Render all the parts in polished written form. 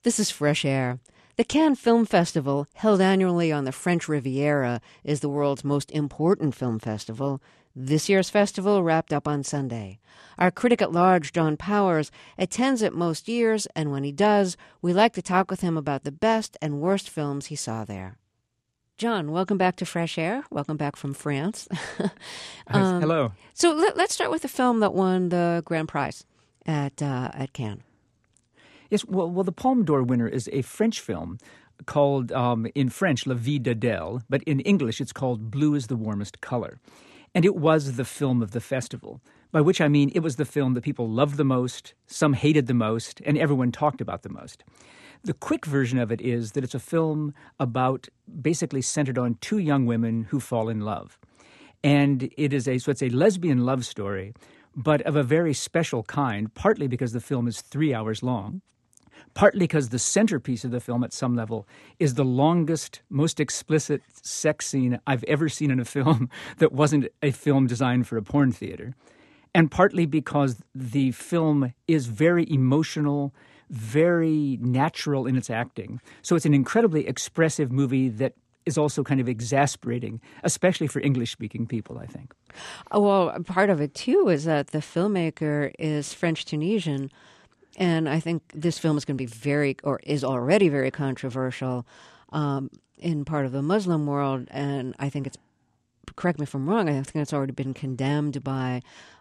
This is Fresh Air. The Cannes Film Festival, held annually on the French Riviera, is the world's most important film festival. This year's festival wrapped up on Sunday. Our critic at large, John Powers, attends it most years, and when he does, we like to talk with him about the best and worst films he saw there. John, welcome back to Fresh Air. Welcome back from France. Hello. So let's start with the film that won the grand prize at Cannes. Yes, well, the Palme d'Or winner is a French film called, in French, La Vie d'Adèle, but in English it's called Blue is the Warmest Color. And it was the film of the festival, by which I mean it was the film that people loved the most, some hated the most, and everyone talked about the most. The quick version of it is that it's a film about, basically centered on two young women who fall in love. And it's a lesbian love story, but of a very special kind, partly because the film is 3 hours long, partly because the centerpiece of the film at some level is the longest, most explicit sex scene I've ever seen in a film that wasn't a film designed for a porn theater, and partly because the film is very emotional, very natural in its acting. So it's an incredibly expressive movie that is also kind of exasperating, especially for English-speaking people, I think. Well, part of it, too, is that the filmmaker is French-Tunisian, and I think this film is going to be is already very controversial in part of the Muslim world, and I think it's, correct me if I'm wrong, I think it's already been condemned by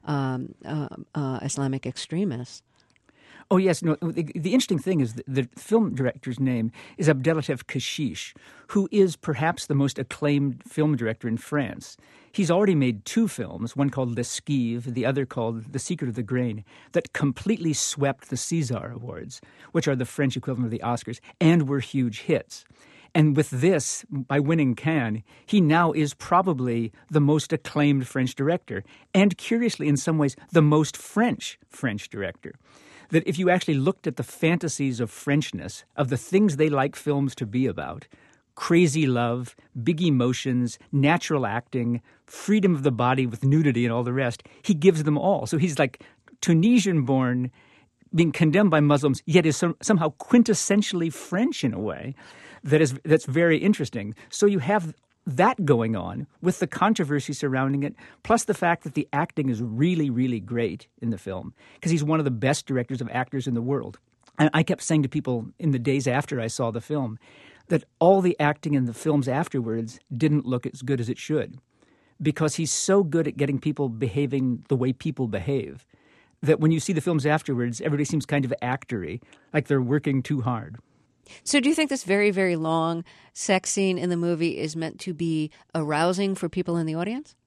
Islamic extremists. Oh, yes. No. The interesting thing is that the film director's name is Abdelatif Kechiche, who is perhaps the most acclaimed film director in France. He's already made two films, one called L'Esquive, the other called The Secret of the Grain, that completely swept the César Awards, which are the French equivalent of the Oscars, and were huge hits. And with this, by winning Cannes, he now is probably the most acclaimed French director, and curiously, in some ways, the most French director. That if you actually looked at the fantasies of Frenchness, of the things they like films to be about, crazy love, big emotions, natural acting, freedom of the body with nudity and all the rest, he gives them all. So he's like Tunisian-born, being condemned by Muslims, yet is somehow quintessentially French in a way that's very interesting. So you have that going on with the controversy surrounding it, plus the fact that the acting is really, really great in the film, because he's one of the best directors of actors in the world. And I kept saying to people in the days after I saw the film that all the acting in the films afterwards didn't look as good as it should, because he's so good at getting people behaving the way people behave that when you see the films afterwards, everybody seems kind of actory, like they're working too hard. So do you think this very, very long sex scene in the movie is meant to be arousing for people in the audience?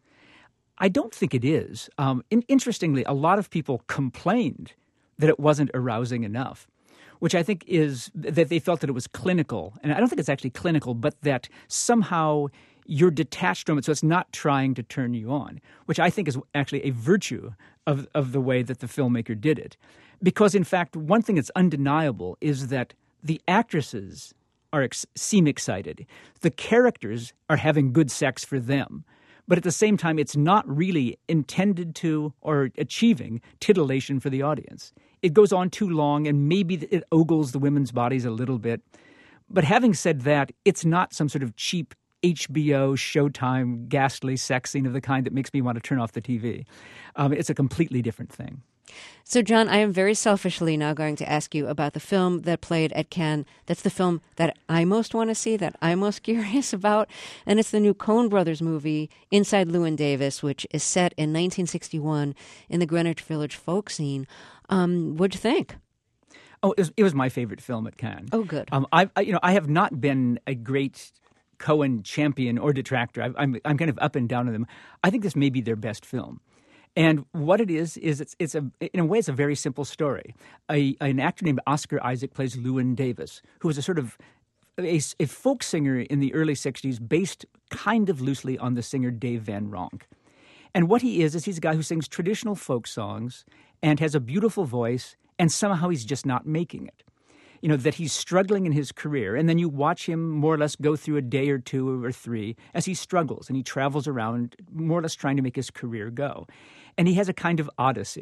I don't think it is. Interestingly, a lot of people complained that it wasn't arousing enough, which I think is that they felt that it was clinical. And I don't think it's actually clinical, but that somehow you're detached from it, so it's not trying to turn you on, which I think is actually a virtue of the way that the filmmaker did it. Because, in fact, one thing that's undeniable is that the actresses seem excited. The characters are having good sex for them. But at the same time, it's not really intended to or achieving titillation for the audience. It goes on too long, and maybe it ogles the women's bodies a little bit. But having said that, it's not some sort of cheap HBO, Showtime, ghastly sex scene of the kind that makes me want to turn off the TV. It's a completely different thing. So, John, I am very selfishly now going to ask you about the film that played at Cannes. That's the film that I most want to see, that I'm most curious about. And it's the new Coen Brothers movie, Inside Llewyn Davis, which is set in 1961 in the Greenwich Village folk scene. What'd you think? Oh, it was my favorite film at Cannes. Oh, good. I have not been a great Coen champion or detractor. I'm kind of up and down on them. I think this may be their best film. And what it is it's in a way, it's a very simple story. An actor named Oscar Isaac plays Llewyn Davis, who was a sort of a folk singer in the early 60s, based kind of loosely on the singer Dave Van Ronk. And what he is he's a guy who sings traditional folk songs and has a beautiful voice, and somehow he's just not making it. You know, that he's struggling in his career, and then you watch him more or less go through a day or two or three as he struggles, and he travels around more or less trying to make his career go. And he has a kind of odyssey.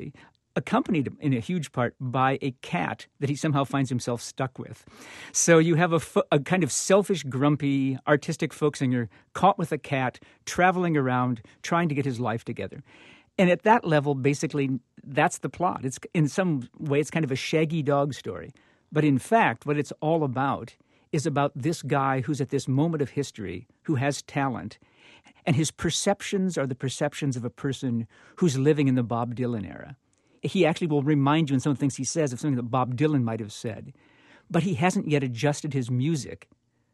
accompanied in a huge part by a cat that he somehow finds himself stuck with. So you have a kind of selfish, grumpy, artistic folk singer caught with a cat, traveling around, trying to get his life together. And at that level, basically, that's the plot. It's in some way, it's kind of a Shaggy Dog story. But in fact, what it's all about is about this guy who's at this moment of history, who has talent, and his perceptions are the perceptions of a person who's living in the Bob Dylan era. He actually will remind you in some of the things he says of something that Bob Dylan might have said. But he hasn't yet adjusted his music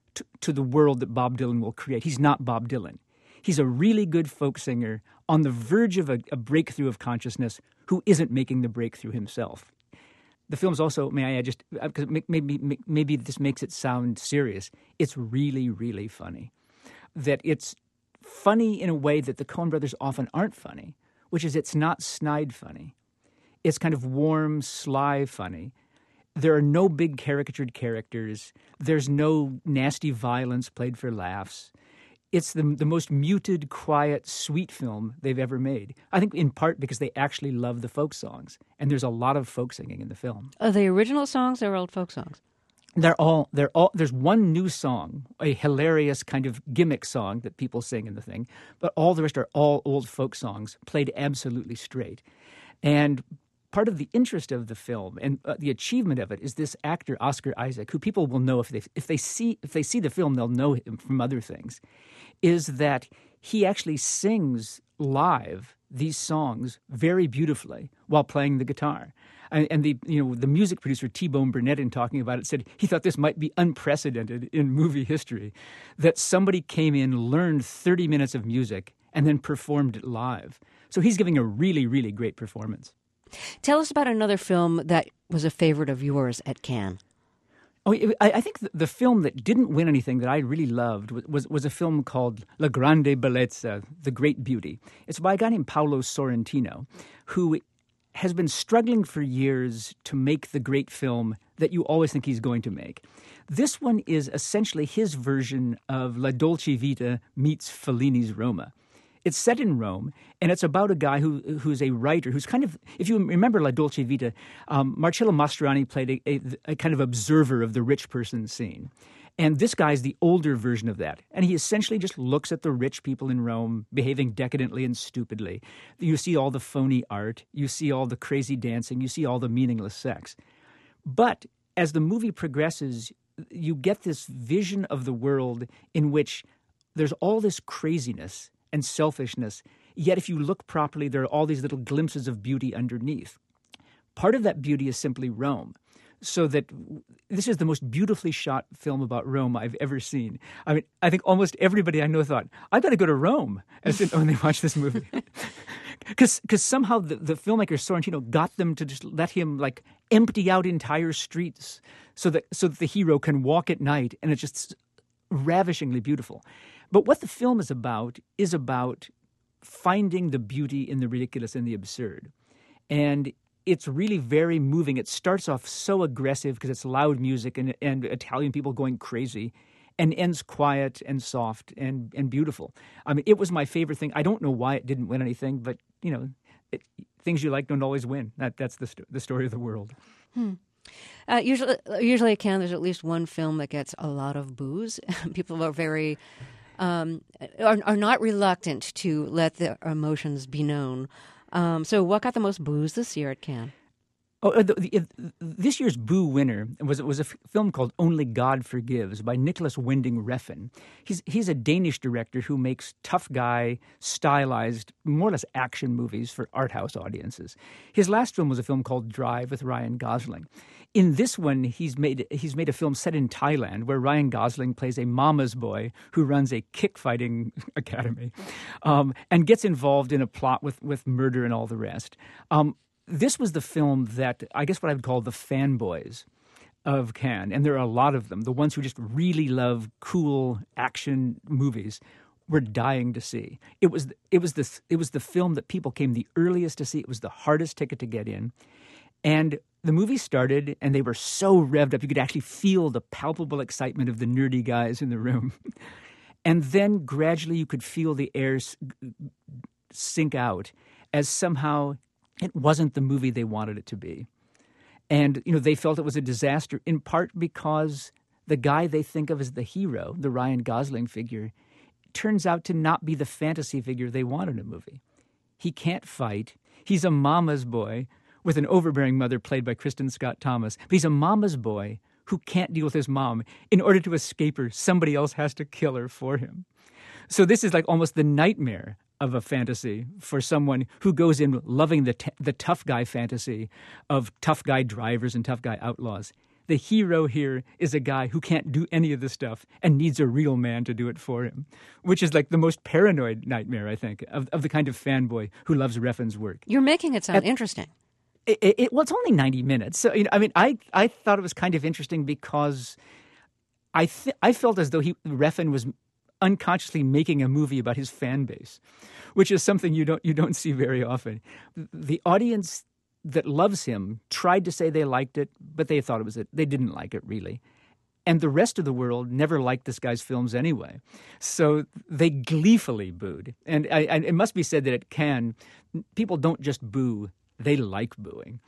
to the world that Bob Dylan will create. He's not Bob Dylan. He's a really good folk singer on the verge of a breakthrough of consciousness who isn't making the breakthrough himself. The film's also, may I add, just because maybe this makes it sound serious, it's really, really funny. That it's funny in a way that the Coen brothers often aren't funny, which is it's not snide funny. It's kind of warm, sly funny. There are no big caricatured characters. There's no nasty violence played for laughs. It's the most muted, quiet, sweet film they've ever made. I think in part because they actually love the folk songs, and there's a lot of folk singing in the film. Are they original songs or old folk songs? They're all. There's one new song, a hilarious kind of gimmick song that people sing in the thing, but all the rest are all old folk songs played absolutely straight. And part of the interest of the film and the achievement of it is this actor Oscar Isaac, who people will know if they see the film, they'll know him from other things. Is that he actually sings live these songs very beautifully while playing the guitar. And the music producer T-Bone Burnett, in talking about it, said he thought this might be unprecedented in movie history, that somebody came in, learned 30 minutes of music, and then performed it live. So he's giving a really, really great performance. Tell us about another film that was a favorite of yours at Cannes. Oh, I think the film that didn't win anything that I really loved was a film called La Grande Bellezza, The Great Beauty. It's by a guy named Paolo Sorrentino, who has been struggling for years to make the great film that you always think he's going to make. This one is essentially his version of La Dolce Vita meets Fellini's Roma. It's set in Rome, and it's about a guy who's a writer who's kind of, if you remember La Dolce Vita, Marcello Mastroianni played a kind of observer of the rich person scene. And this guy's the older version of that. And he essentially just looks at the rich people in Rome behaving decadently and stupidly. You see all the phony art. You see all the crazy dancing. You see all the meaningless sex. But as the movie progresses, you get this vision of the world in which there's all this craziness and selfishness, yet if you look properly, there are all these little glimpses of beauty underneath. Part of that beauty is simply Rome. So that this is the most beautifully shot film about Rome I've ever seen. I mean, I think almost everybody I know thought, I got to go to Rome when they watched this movie. Because somehow the filmmaker Sorrentino got them to just let him like empty out entire streets so that the hero can walk at night, and it's just ravishingly beautiful. But what the film is about finding the beauty in the ridiculous and the absurd. And it's really very moving. It starts off so aggressive because it's loud music and Italian people going crazy, and ends quiet and soft and beautiful. I mean, it was my favorite thing. I don't know why it didn't win anything, but, things you like don't always win. That's the story of the world. Usually at Cannes, there's at least one film that gets a lot of boos. People are very are not reluctant to let their emotions be known. So what got the most boos this year at Cannes? This year's boo winner was a film called Only God Forgives by Nicholas Winding Refn. He's a Danish director who makes tough guy, stylized, more or less action movies for art house audiences. His last film was a film called Drive with Ryan Gosling. In this one, he's made a film set in Thailand where Ryan Gosling plays a mama's boy who runs a kick-fighting academy and gets involved in a plot with murder and all the rest. This was the film that I guess what I would call the fanboys of Cannes, and there are a lot of them, the ones who just really love cool action movies, were dying to see. It was the film that people came the earliest to see. It was the hardest ticket to get in. And the movie started, and they were so revved up, you could actually feel the palpable excitement of the nerdy guys in the room. And then gradually you could feel the air sink out as somehow it wasn't the movie they wanted it to be. And, they felt it was a disaster, in part because the guy they think of as the hero, the Ryan Gosling figure, turns out to not be the fantasy figure they want in a movie. He can't fight. He's a mama's boy with an overbearing mother played by Kristen Scott Thomas. But he's a mama's boy who can't deal with his mom. In order to escape her, somebody else has to kill her for him. So this is like almost the nightmare of a fantasy for someone who goes in loving the tough guy fantasy of tough guy drivers and tough guy outlaws. The hero here is a guy who can't do any of this stuff and needs a real man to do it for him, which is like the most paranoid nightmare, I think, of the kind of fanboy who loves Refn's work. You're making it sound interesting. Well, it's only 90 minutes. So, I thought it was kind of interesting because I felt as though Refn was unconsciously making a movie about his fan base, which is something you don't see very often. The audience that loves him tried to say they liked it, but they thought they didn't like it really. And the rest of the world never liked this guy's films anyway. So they gleefully booed. And it must be said that at Cannes, people don't just boo, they like booing.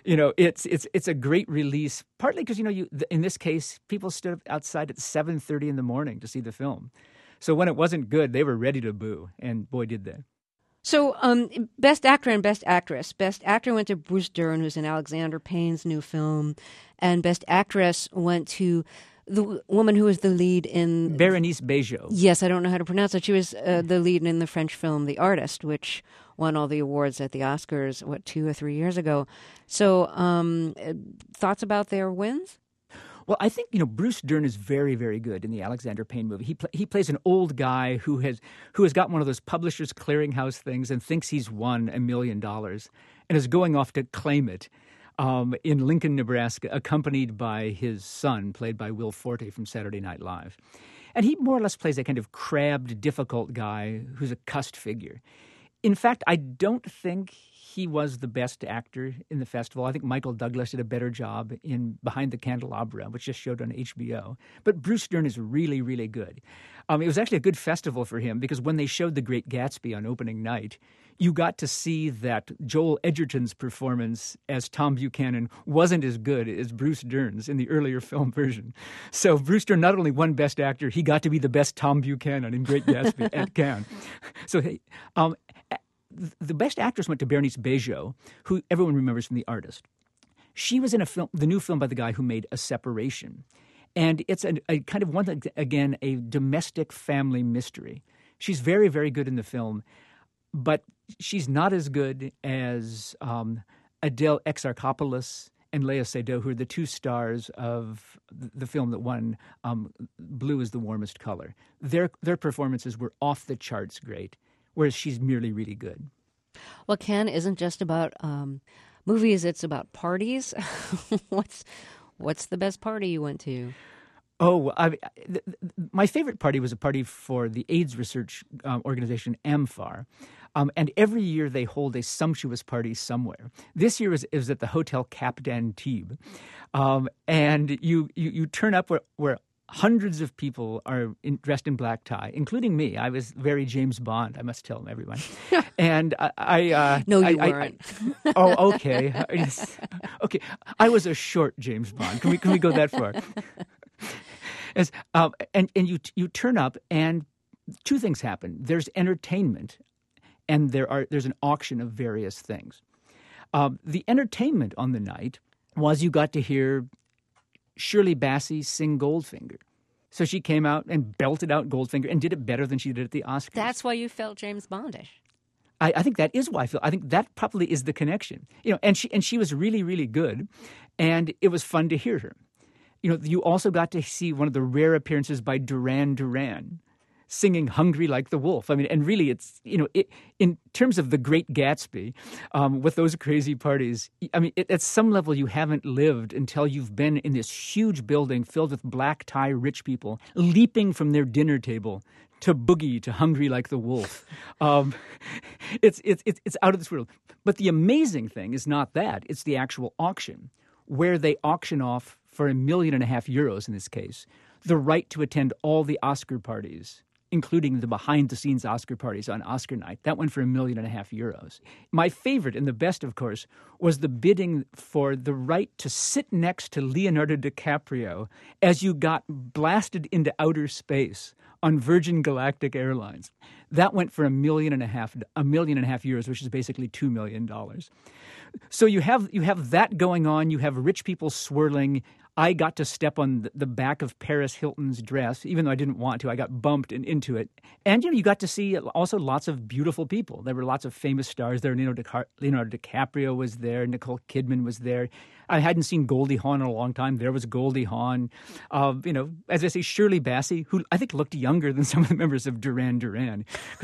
It's a great release, partly because, in this case, people stood outside at 7:30 in the morning to see the film. So when it wasn't good, they were ready to boo, and boy, did they. So Best Actor and Best Actress. Best Actor went to Bruce Dern, who's in Alexander Payne's new film, and Best Actress went to the woman who was the lead in... Bérénice Bejo. Yes, I don't know how to pronounce it. She was the lead in the French film The Artist, which won all the awards at the Oscars, 2 or 3 years ago. So thoughts about their wins? Well, I think, Bruce Dern is very, very good in the Alexander Payne movie. He plays an old guy who has got one of those Publishers Clearinghouse things and thinks he's won $1 million and is going off to claim it in Lincoln, Nebraska, accompanied by his son, played by Will Forte from Saturday Night Live. And he more or less plays a kind of crabbed, difficult guy who's a cussed figure. In fact, I don't think he was the best actor in the festival. I think Michael Douglas did a better job in Behind the Candelabra, which just showed on HBO. But Bruce Dern is really, really good. It was actually a good festival for him because when they showed The Great Gatsby on opening night, you got to see that Joel Edgerton's performance as Tom Buchanan wasn't as good as Bruce Dern's in the earlier film version. So Bruce Dern not only won Best Actor, he got to be the best Tom Buchanan in Great Gatsby at Cannes. So the Best Actress went to Bérénice Bejo, who everyone remembers from The Artist. She was in the new film by the guy who made A Separation. And it's a kind of again, a domestic family mystery. She's very, very good in the film, but she's not as good as Adele Exarchopoulos and Léa Seydoux, who are the two stars of the film that won Blue is the Warmest Color. Their performances were off the charts great, whereas she's merely really good. Well, Cannes isn't just about movies, it's about parties. What's the best party you went to? Oh, my favorite party was a party for the AIDS research organization AMFAR. And every year they hold a sumptuous party somewhere. This year it was at the Hotel Cap d'Antibes. And you turn up where hundreds of people are dressed in black tie, including me. I was very James Bond, I must tell everyone. And No, you weren't. Oh, okay. Okay. I was a short James Bond. Can we go that far? And you turn up, and two things happen. There's entertainment, and there's an auction of various things. The entertainment on the night was you got to hear Shirley Bassey sing Goldfinger. So she came out and belted out Goldfinger and did it better than she did at the Oscars. That's why you felt James Bondish. I think that is why I feel. I think that probably is the connection. And she was really, really good, and it was fun to hear her. You also got to see one of the rare appearances by Duran Duran singing Hungry Like the Wolf. I mean, and really it's, in terms of The Great Gatsby, with those crazy parties, I mean, at some level you haven't lived until you've been in this huge building filled with black tie rich people leaping from their dinner table to boogie to Hungry Like the Wolf. It's out of this world. But the amazing thing is not that. It's the actual auction, where they auction off for €1.5 million in this case, the right to attend all the Oscar parties including the behind-the-scenes Oscar parties on Oscar night. That went for €1.5 million. My favorite and the best, of course, was the bidding for the right to sit next to Leonardo DiCaprio as you got blasted into outer space on Virgin Galactic Airlines. That went for €1.5 million, which is basically $2 million. So you have that going on. You have rich people swirling. I got to step on the back of Paris Hilton's dress, even though I didn't want to. I got bumped into it. And, you got to see also lots of beautiful people. There were lots of famous stars there. Leonardo DiCaprio was there. Nicole Kidman was there. I hadn't seen Goldie Hawn in a long time. There was Goldie Hawn. As I say, Shirley Bassey, who I think looked younger than some of the members of Duran Duran.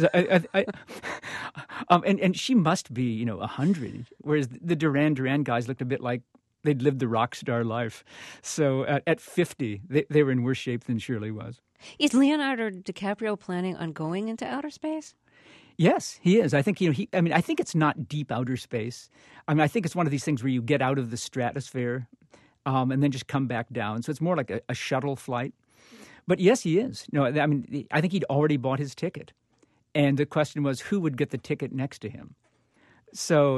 And she must be, 100, whereas the Duran Duran guys looked a bit like they'd lived the rock star life. So at 50, they were in worse shape than Shirley was. Is Leonardo DiCaprio planning on going into outer space? Yes, he is. I think I think it's not deep outer space. I think it's one of these things where you get out of the stratosphere and then just come back down. So it's more like a shuttle flight. But yes, he is. I think he'd already bought his ticket, and the question was who would get the ticket next to him. So,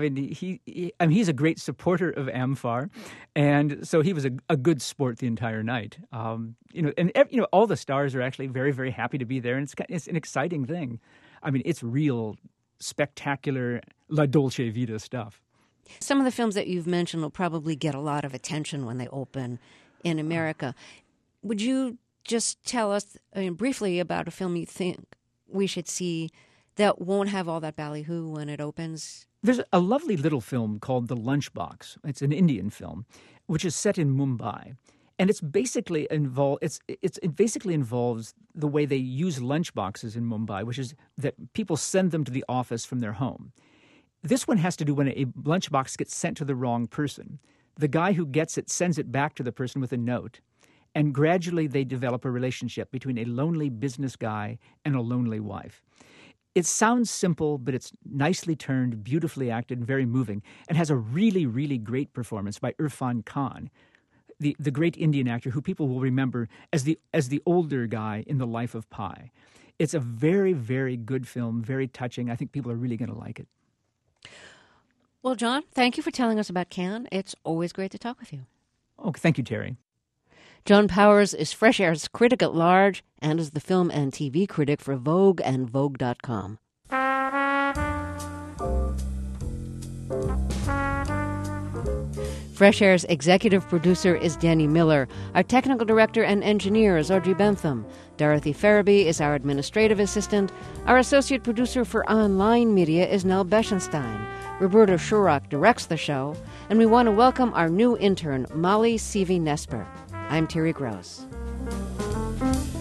he's a great supporter of Amfar, and so he was a good sport the entire night. All the stars are actually very, very happy to be there, and it's an exciting thing. It's real spectacular La Dolce Vita stuff. Some of the films that you've mentioned will probably get a lot of attention when they open in America. Would you just tell us briefly about a film you think we should see that won't have all that ballyhoo when it opens? There's a lovely little film called The Lunchbox. It's an Indian film, which is set in Mumbai. And it basically involves the way they use lunchboxes in Mumbai, which is that people send them to the office from their home. This one has to do when a lunchbox gets sent to the wrong person. The guy who gets it sends it back to the person with a note. And gradually they develop a relationship between a lonely business guy and a lonely wife. It sounds simple, but it's nicely turned, beautifully acted, and very moving, and has a really, really great performance by Irfan Khan, the great Indian actor who people will remember as the older guy in The Life of Pi. It's a very, very good film, very touching. I think people are really going to like it. Well, John, thank you for telling us about Cannes. It's always great to talk with you. Oh, thank you, Terry. John Powers is Fresh Air's critic at large and is the film and TV critic for Vogue and Vogue.com. Fresh Air's executive producer is Danny Miller. Our technical director and engineer is Audrey Bentham. Dorothy Farabee is our administrative assistant. Our associate producer for online media is Nell Beschenstein. Roberta Shurock directs the show. And we want to welcome our new intern, Molly Seavey-Nesper. I'm Terry Gross.